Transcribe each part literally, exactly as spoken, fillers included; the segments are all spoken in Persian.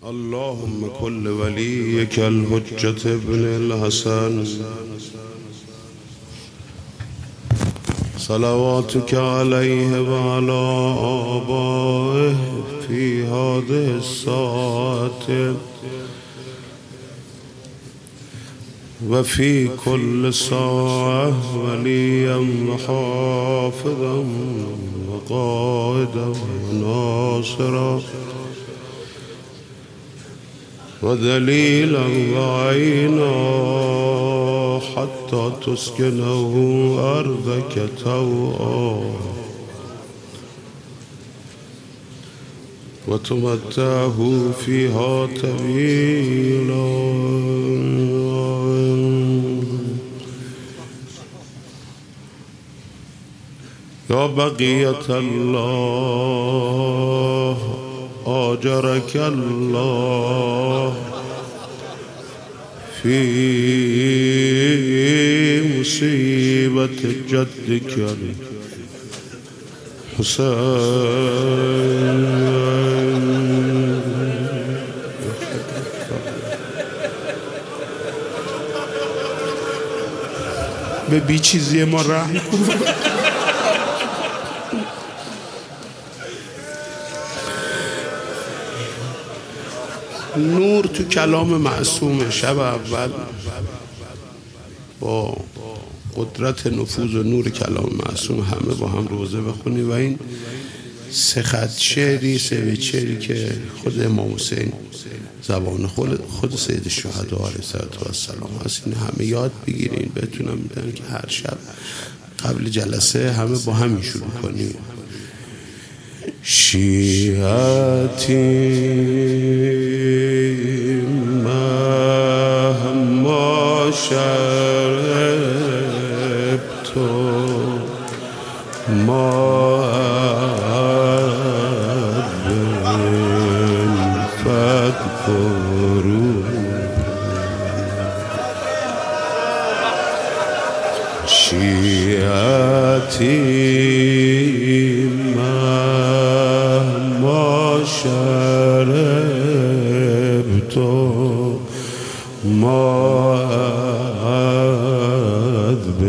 اللهم كل وليك الحجة ابن الحسن صلواتك عليه وعلى آبائه في هذه الساعة وفي كل ساعة وليا وحافظا وقائدا وناصرا ودليلا وعينا حتى تسكنه أرضك طوعا وتمتعه فيها طويلا يا بقية الله آجرك الله في مصيبة جدك الحسين. به بی چیزی ما رحم کن. نور تو کلام معصوم. شب اول با قدرت نفوذ و نور کلام معصوم همه با هم روزه بخونی و این سه خط شعری سه بیت شعری که خود امام حسین زبان خود خود سید الشهدا علیه السلام هست، این همه یاد بگیرین بتونم میدن که هر شب قبل جلسه همه با همین شروع کنیم. شیعتی مهما شربت ما فاذكروا شیعتی مهما شربت معذب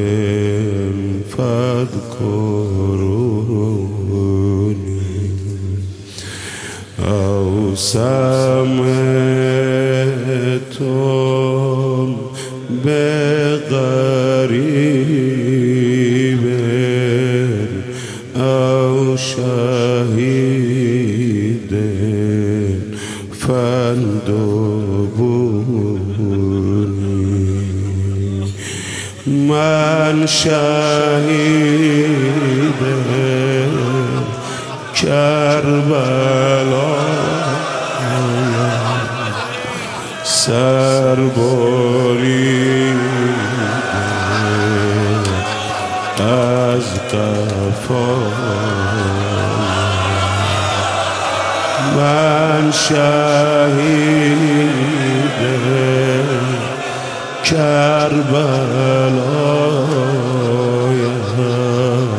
فاذكروني أو سمعتم بغريب أو شهيد فاندبوني من شهيد کربلا سربریده از قفا من شهید کربلایم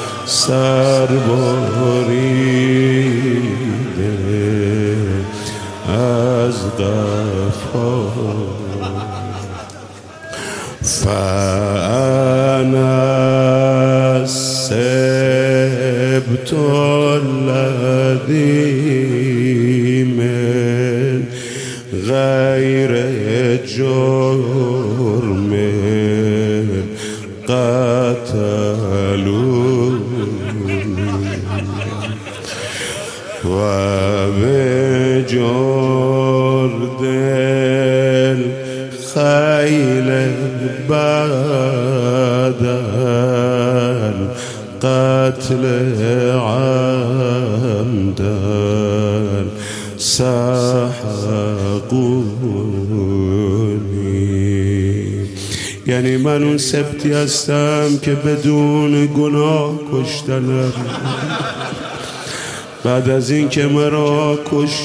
سربریده از قفا فأنا السبت الذي من غير جرم قتلوني وبجرد الخيل بدل قتل عمدا سحقوني. یعنی من اون سبتی هستم که بدون گناه کشتنم، بعد از این که مرا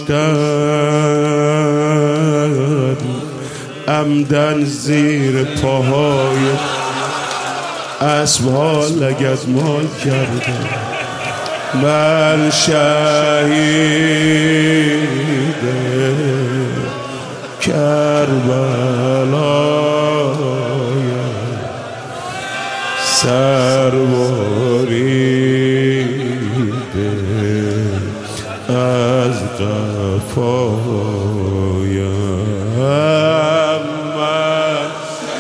کشتن عمدن زیر پاهای اسبها لگدمال کردم. من شهید سر بریده از قفایم من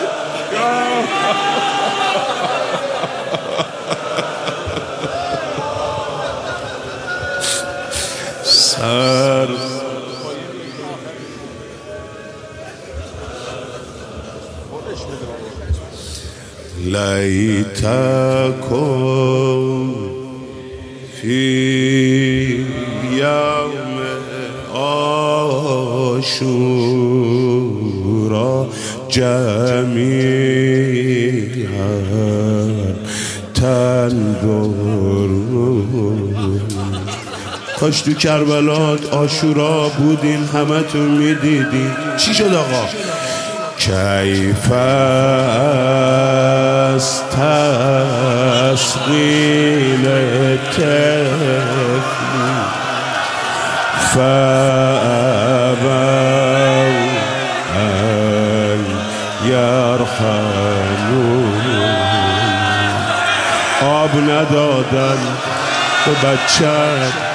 سر لیتکم فی یوم عاشورا جمیعا تنظرون. کاش تو کربلا عاشورا بودین همتون میدیدین. چی شد آقا؟ کیف است تسقیل طفل فابوا ان یرحمون. آب ندادن به بچه